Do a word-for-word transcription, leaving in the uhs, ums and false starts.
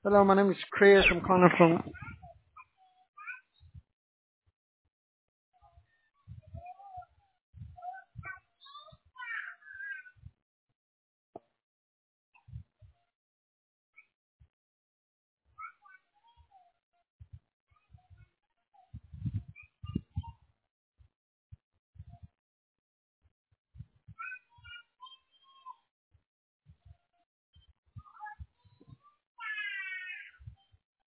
Hello, my name is Chris. I'm calling from